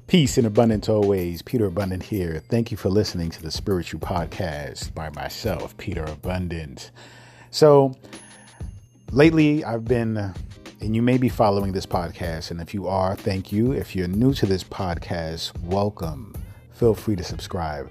Peace and abundance always. Peter Abundant here. Thank you for listening to the Spiritual Podcast by myself, Peter Abundant. So lately I've been, and you may be following this podcast, and if you are, thank you. If you're new to this podcast, welcome. Feel free to subscribe.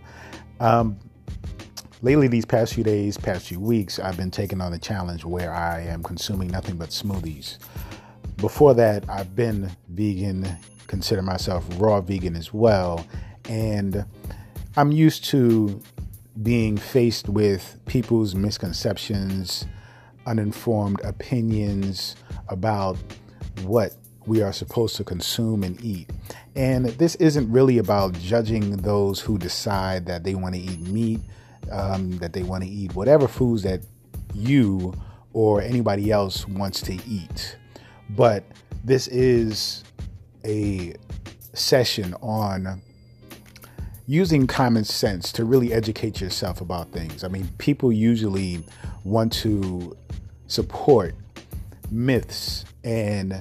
Lately, these past few days, past few weeks, I've been taking on a challenge where I am consuming nothing but smoothies. Before that, I've been vegan, consider myself raw vegan as well. And I'm used to being faced with people's misconceptions, uninformed opinions about what we are supposed to consume and eat. And this isn't really about judging those who decide that they want to eat meat, that they want to eat whatever foods that you or anybody else wants to eat. But this is a session on using common sense to really educate yourself about things. I mean, people usually want to support myths and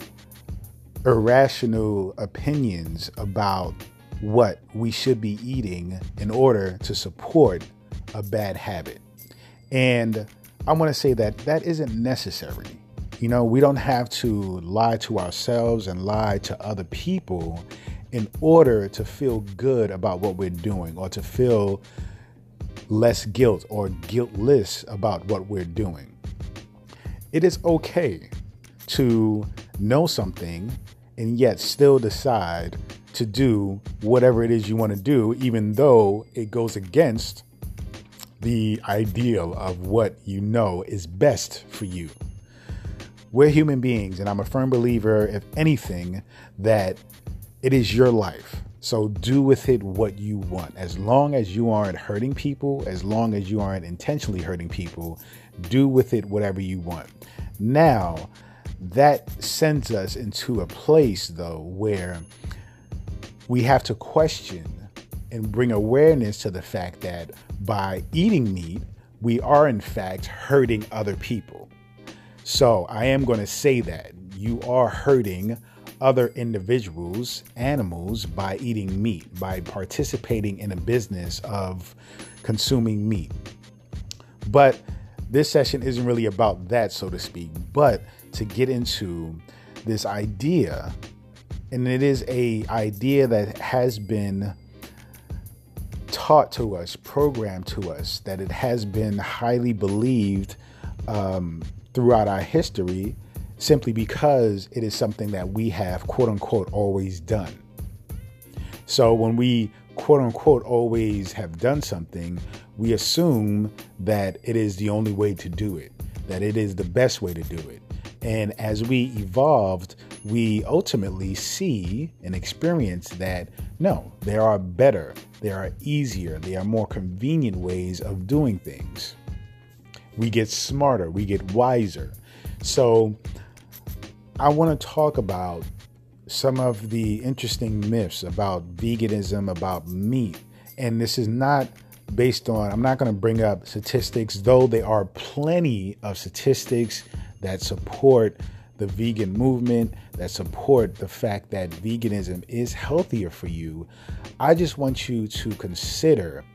irrational opinions about what we should be eating in order to support a bad habit. And I want to say that that isn't necessary. You know, we don't have to lie to ourselves and lie to other people in order to feel good about what we're doing or to feel less guilt or guiltless about what we're doing. It is okay to know something and yet still decide to do whatever it is you want to do, even though it goes against the ideal of what you know is best for you. We're human beings, and I'm a firm believer, if anything, that it is your life. So do with it what you want. As long as you aren't hurting people, as long as you aren't intentionally hurting people, do with it whatever you want. Now, that sends us into a place, though, where we have to question and bring awareness to the fact that by eating meat, we are in fact hurting other people. So I am going to say that you are hurting other individuals, animals, by eating meat, by participating in a business of consuming meat. But this session isn't really about that, so to speak, but to get into this idea, and it is an idea that has been taught to us, programmed to us, that it has been highly believed throughout our history, simply because it is something that we have, quote unquote, always done. So when we, quote unquote, always have done something, we assume that it is the only way to do it, that it is the best way to do it. And as we evolved, we ultimately see and experience that, no, there are better, there are easier, there are more convenient ways of doing things. We get smarter, we get wiser. So I want to talk about some of the interesting myths about veganism, about meat. And this is not based on, I'm not going to bring up statistics, though there are plenty of statistics that support the vegan movement, that support the fact that veganism is healthier for you. I just want you to consider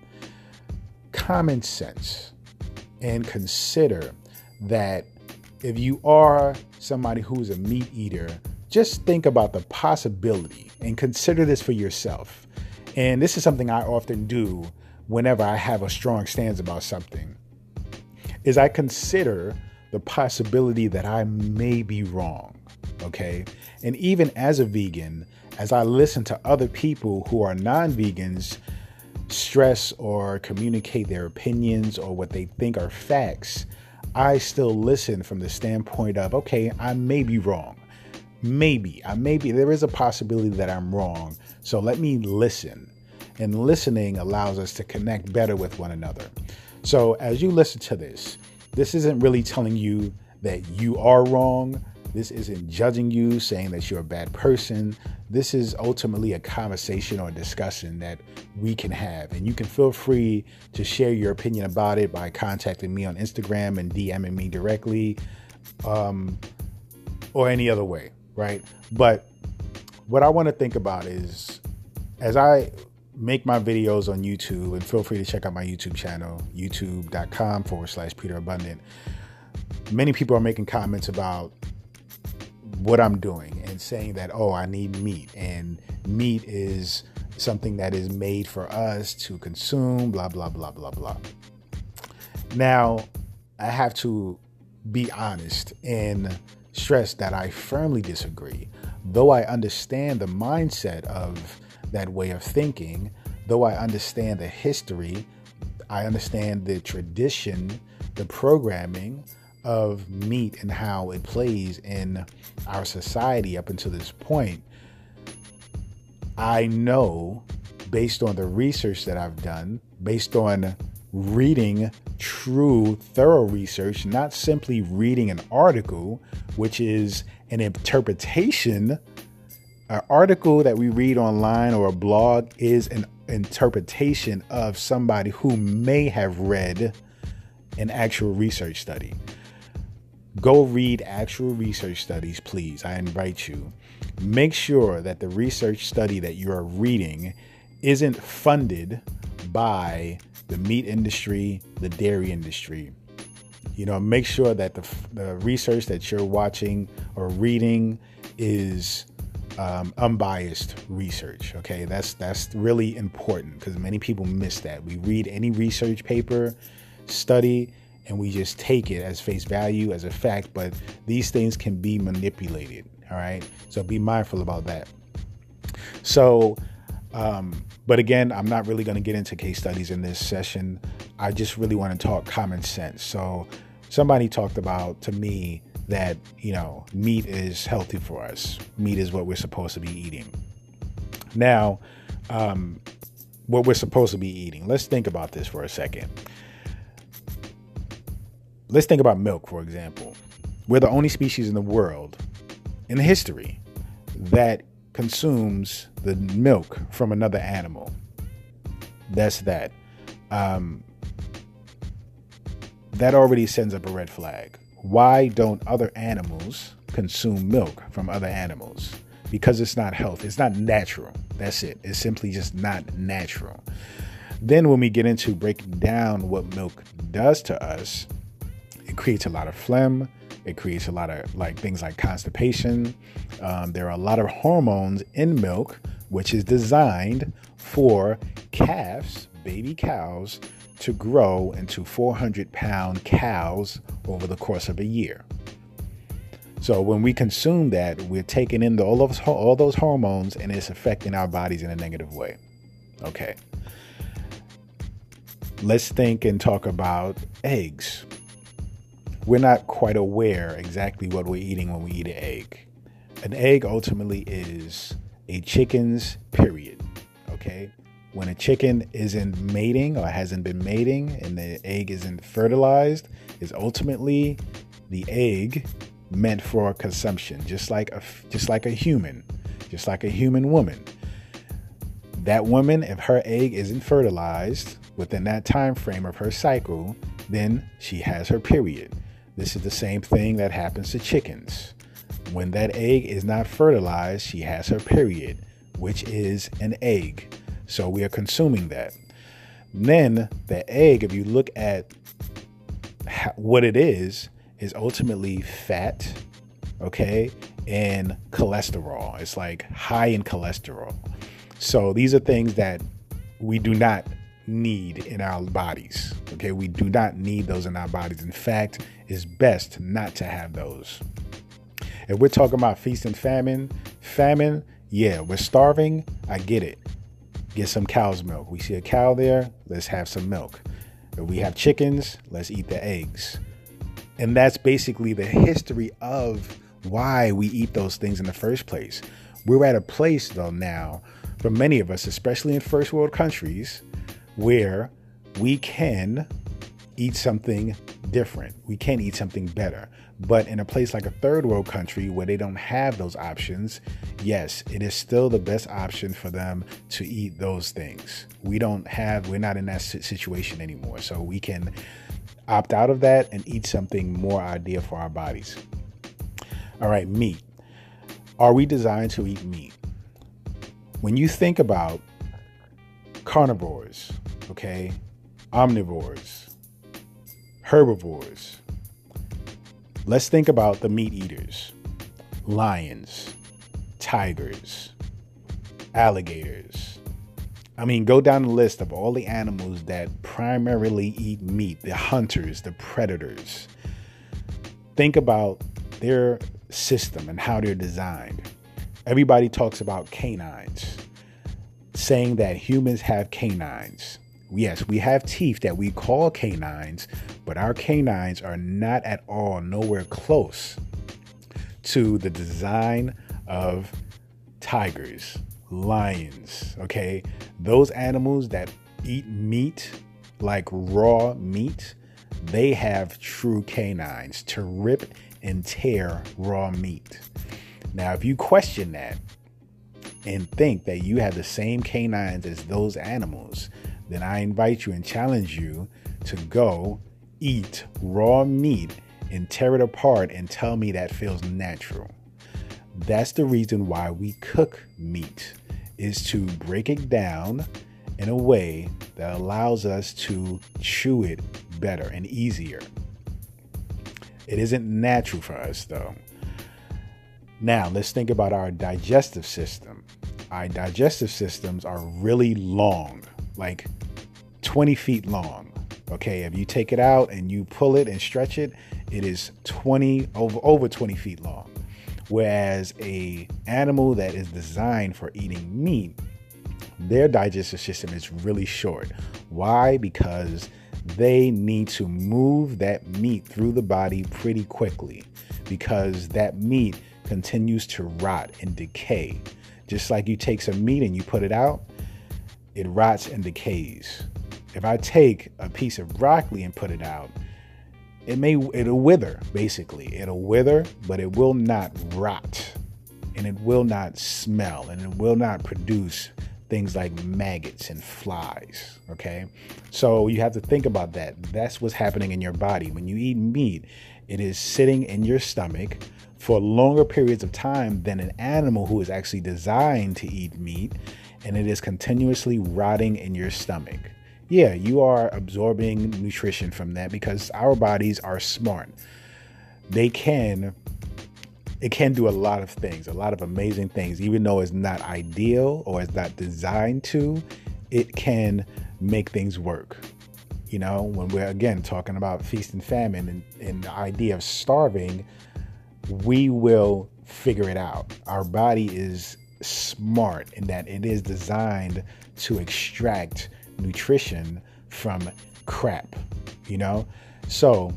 common sense and consider that if you are somebody who's a meat eater, just think about the possibility and consider this for yourself. And this is something I often do whenever I have a strong stance about something, is I consider the possibility that I may be wrong, okay? And even as a vegan, as I listen to other people who are non-vegans stress or communicate their opinions or what they think are facts, I still listen from the standpoint of, okay, I may be wrong. Maybe there is a possibility that I'm wrong. So let me listen. And listening allows us to connect better with one another. So as you listen to this, this isn't really telling you that you are wrong. This isn't judging you, saying that you're a bad person. This is ultimately a conversation or a discussion that we can have. And you can feel free to share your opinion about it by contacting me on Instagram and DMing me directly, or any other way, right? But what I want to think about is as I make my videos on YouTube, and feel free to check out my YouTube channel, youtube.com/Peter Abundant. Many people are making comments about what I'm doing and saying that, oh, I need meat, and meat is something that is made for us to consume, blah, blah, blah, blah, blah. Now, I have to be honest and stress that I firmly disagree. Though I understand the mindset of that way of thinking, though I understand the history, I understand the tradition, the programming of meat and how it plays in our society up until this point, I know, based on the research that I've done, based on reading true, thorough research, not simply reading an article, which is an interpretation. An article that we read online or a blog is an interpretation of somebody who may have read an actual research study. Go read actual research studies, please. I invite you. Make sure that the research study that you are reading isn't funded by the meat industry, the dairy industry. Make sure that the research that you're watching or reading is unbiased research. Okay, that's really important, because many people miss that. We read any research paper, study, and we just take it as face value, as a fact, but these things can be manipulated. All right, so be mindful about that. So, but again, I'm not really going to get into case studies in this session. I just really want to talk common sense. So somebody talked about to me that, meat is healthy for us. Meat is what we're supposed to be eating. Now, what we're supposed to be eating. Let's think about this for a second. Let's think about milk, for example. We're the only species in the world, in history, that consumes the milk from another animal. That's that. That already sends up a red flag. Why don't other animals consume milk from other animals? Because it's not healthy. It's not natural. That's it. It's simply just not natural. Then when we get into breaking down what milk does to us, it creates a lot of phlegm. It creates a lot of things like constipation. There are a lot of hormones in milk, which is designed for calves, baby cows, to grow into 400-pound cows over the course of a year. So when we consume that, we're taking in all those hormones, and it's affecting our bodies in a negative way. Okay. Let's think and talk about eggs. We're not quite aware exactly what we're eating when we eat an egg. An egg ultimately is a chicken's period. Okay. When a chicken isn't mating or hasn't been mating and the egg isn't fertilized, is ultimately the egg meant for consumption, just like a human woman. That woman, if her egg isn't fertilized within that time frame of her cycle, then she has her period. This is the same thing that happens to chickens. When that egg is not fertilized, she has her period, which is an egg. So we are consuming that. Then the egg, if you look at what it is ultimately fat, okay, and cholesterol. It's like high in cholesterol. So these are things that we do not need in our bodies. Okay, we do not need those in our bodies. In fact, it's best not to have those. If we're talking about feast and famine, yeah, we're starving. I get it. Get some cow's milk. We see a cow there, let's have some milk. If we have chickens, let's eat the eggs. And that's basically the history of why we eat those things in the first place. We're at a place, though, now, for many of us, especially in first world countries, where we can eat something different. We can eat something better. But in a place like a third world country where they don't have those options, yes, it is still the best option for them to eat those things. We're not in that situation anymore. So we can opt out of that and eat something more ideal for our bodies. All right, meat. Are we designed to eat meat? When you think about carnivores, okay, omnivores, herbivores. Let's think about the meat eaters: lions, tigers, alligators. I mean, go down the list of all the animals that primarily eat meat, the hunters, the predators. Think about their system and how they're designed. Everybody talks about canines, saying that humans have canines. Yes, we have teeth that we call canines, but our canines are not at all nowhere close to the design of tigers, lions, okay? Those animals that eat meat, like raw meat, they have true canines to rip and tear raw meat. Now, if you question that and think that you have the same canines as those animals, then I invite you and challenge you to go eat raw meat and tear it apart and tell me that feels natural. That's the reason why we cook meat, is to break it down in a way that allows us to chew it better and easier. It isn't natural for us, though. Now, let's think about our digestive system. Our digestive systems are really long, like 20 feet long. Okay, if you take it out and you pull it and stretch it, it is over 20 feet long. Whereas a animal that is designed for eating meat, their digestive system is really short. Why? Because they need to move that meat through the body pretty quickly, because that meat continues to rot and decay. Just like you take some meat and you put it out, it rots and decays. If I take a piece of broccoli and put it out, it'll wither, basically. It'll wither, but it will not rot, and it will not smell, and it will not produce things like maggots and flies, okay? So you have to think about that. That's what's happening in your body. When you eat meat, it is sitting in your stomach for longer periods of time than an animal who is actually designed to eat meat, and it is continuously rotting in your stomach. Yeah, you are absorbing nutrition from that because our bodies are smart. It can do a lot of things, a lot of amazing things. Even though it's not ideal or it's not designed to, it can make things work. You know, when we're, again, talking about feast and famine and the idea of starving, we will figure it out. Our body is smart in that it is designed to extract nutrition from crap, you know? So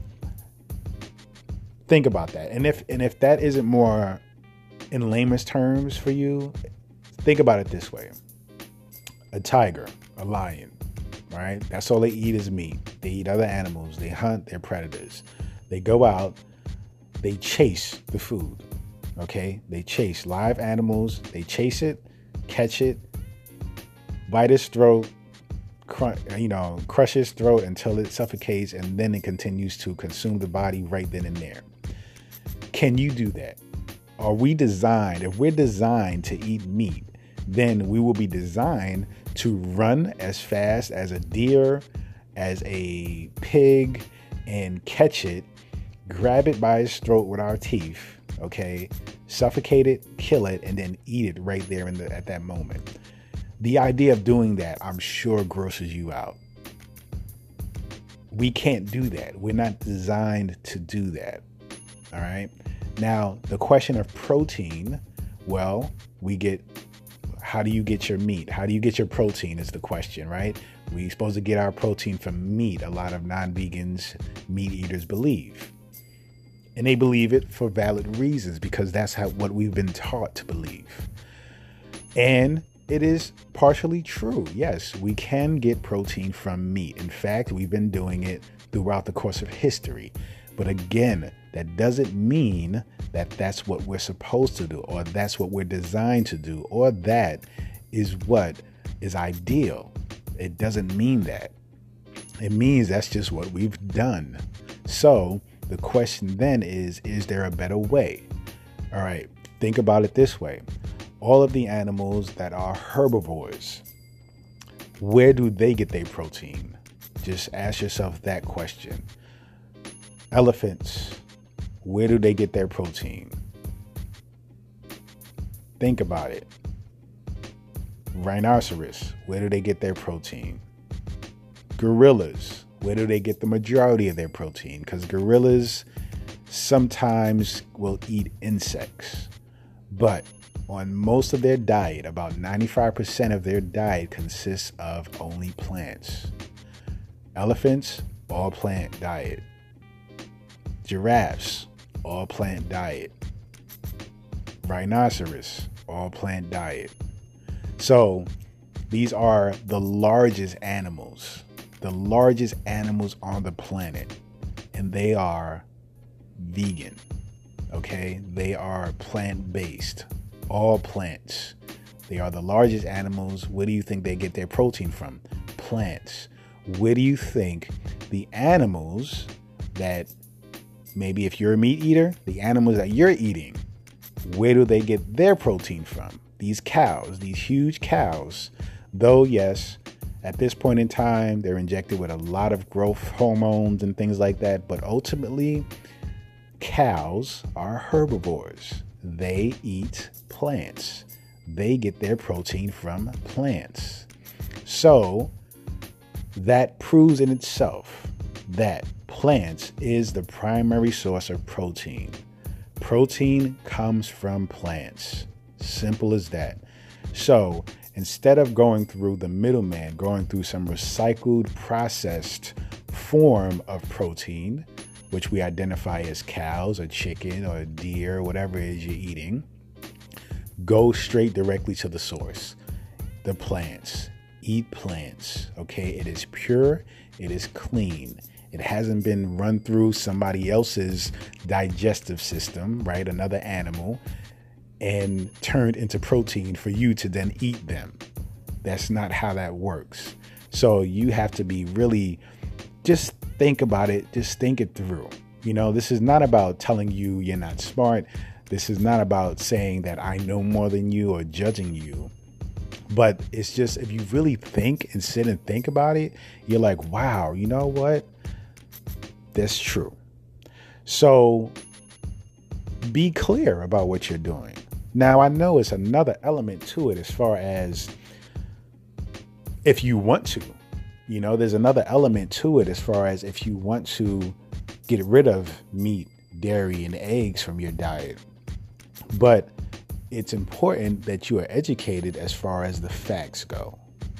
think about that. And if that isn't more in layman's terms for you, think about it this way. A tiger, a lion, right? That's all they eat is meat. They eat other animals. They hunt. They're predators. They go out. They chase the food, okay? They chase live animals. They chase it, catch it, bite its throat, crush his throat until it suffocates, and then it continues to consume the body right then and there. Can you do that? Are we designed? If we're designed to eat meat, then we will be designed to run as fast as a deer, as a pig, and catch it, grab it by its throat with our teeth, okay, suffocate it, kill it, and then eat it right there at that moment. The idea of doing that, I'm sure, grosses you out. We can't do that. We're not designed to do that. All right. Now, the question of protein, well, how do you get your meat? How do you get your protein is the question, right? We're supposed to get our protein from meat. A lot of non-vegans, meat eaters believe. And they believe it for valid reasons, because that's what we've been taught to believe. And it is partially true. Yes, we can get protein from meat. In fact, we've been doing it throughout the course of history. But again, that doesn't mean that that's what we're supposed to do, or that's what we're designed to do, or that is what is ideal. It doesn't mean that. It means that's just what we've done. So the question then is there a better way? All right, think about it this way. All of the animals that are herbivores, where do they get their protein? Just ask yourself that question. Elephants, where do they get their protein? Think about it. Rhinoceros, where do they get their protein? Gorillas, where do they get the majority of their protein? Because gorillas sometimes will eat insects, but on most of their diet, about 95% of their diet consists of only plants. Elephants, all plant diet. Giraffes, all plant diet. Rhinoceros, all plant diet. So these are the largest animals on the planet, and they are vegan. Okay, they are plant-based, all plants. They are the largest animals. Where do you think they get their protein from? Plants. Where do you think the animals that, maybe if you're a meat eater, the animals that you're eating, where do they get their protein from? These cows, these huge cows, though, yes, at this point in time, they're injected with a lot of growth hormones and things like that. But ultimately, cows are herbivores. They eat plants. They get their protein from plants. So that proves in itself that plants is the primary source of protein. Protein comes from plants. Simple as that. So instead of going through the middleman, going through some recycled, processed form of protein, which we identify as cows or chicken or deer or whatever it is you're eating, go straight directly to the source, the plants. Eat plants, okay? It is pure, it is clean. It hasn't been run through somebody else's digestive system, right? Another animal, and turned into protein for you to then eat them. That's not how that works. So you have to be really, just think about it, just think it through. You know, this is not about telling you you're not smart. This is not about saying that I know more than you or judging you. But it's just, if you really think and sit and think about it, you're like, wow, you know what? That's true. So be clear about what you're doing. Now, I know it's another element to it as far as if you want to, you know, there's another element to it as far as if you want to get rid of meat, dairy, and eggs from your diet. But it's important that you are educated as far as the facts go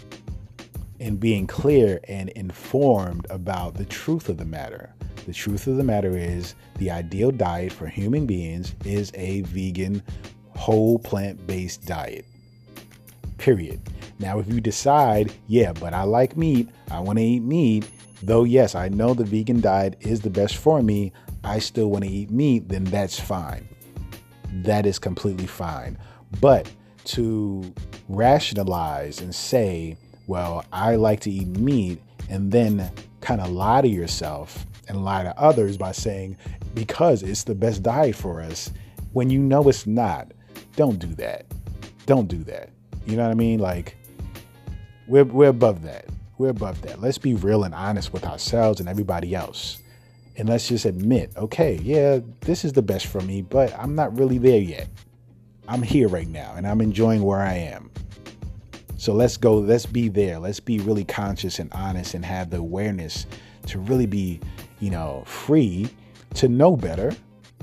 and being clear and informed about the truth of the matter. The truth of the matter is the ideal diet for human beings is a vegan, whole plant-based diet, period. Now, if you decide, yeah, but I like meat, I want to eat meat, though, yes, I know the vegan diet is the best for me, I still want to eat meat, then that's fine. That is completely fine. But to rationalize and say, well, I like to eat meat, and then kind of lie to yourself and lie to others by saying, because it's the best diet for us, when you know it's not, don't do that. Don't do that. You know what I mean? Like, we're above that. We're above that. Let's be real and honest with ourselves and everybody else. And let's just admit, okay, yeah, this is the best for me, but I'm not really there yet. I'm here right now and I'm enjoying where I am. So let's go, let's be there. Let's be really conscious and honest and have the awareness to really be, you know, free to know better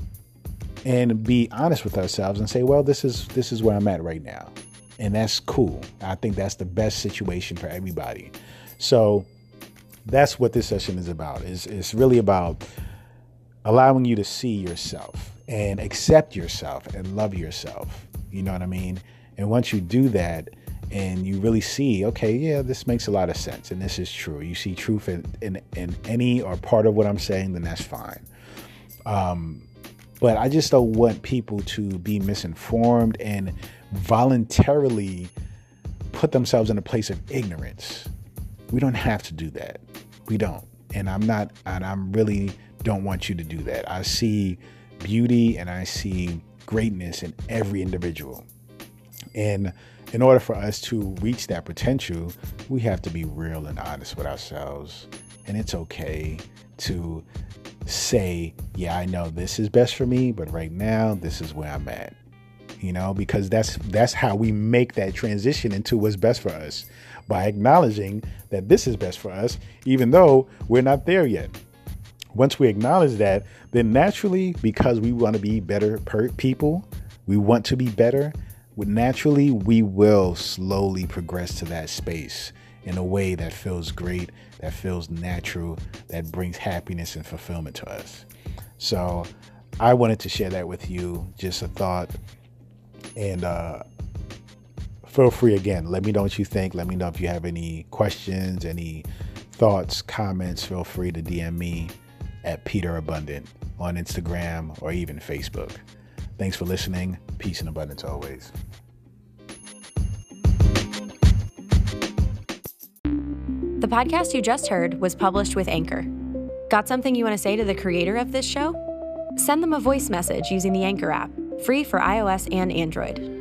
and be honest with ourselves and say, well, this is where I'm at right now. And that's cool. I think that's the best situation for everybody. So that's what this session is about. It's really about allowing you to see yourself and accept yourself and love yourself. You know what I mean? And once you do that and you really see, okay, yeah, this makes a lot of sense and this is true. You see truth in any or part of what I'm saying, then that's fine. But I just don't want people to be misinformed and voluntarily put themselves in a place of ignorance. We don't have to do that. We don't. And I really don't want you to do that. I see beauty and I see greatness in every individual. And in order for us to reach that potential, we have to be real and honest with ourselves. And it's okay to say, yeah, I know this is best for me, but right now, this is where I'm at. Because that's how we make that transition into what's best for us, by acknowledging that this is best for us, even though we're not there yet. Once we acknowledge that, then naturally, because we want to be better people, we want to be better, naturally, we will slowly progress to that space in a way that feels great, that feels natural, that brings happiness and fulfillment to us. So I wanted to share that with you, just a thought. And feel free, again, let me know what you think. Let me know if you have any questions, any thoughts, comments. Feel free to DM me at Peter Abundant on Instagram or even Facebook. Thanks for listening. Peace and abundance always. The podcast you just heard was published with Anchor. Got something you want to say to the creator of this show? Send them a voice message using the Anchor app, free for iOS and Android.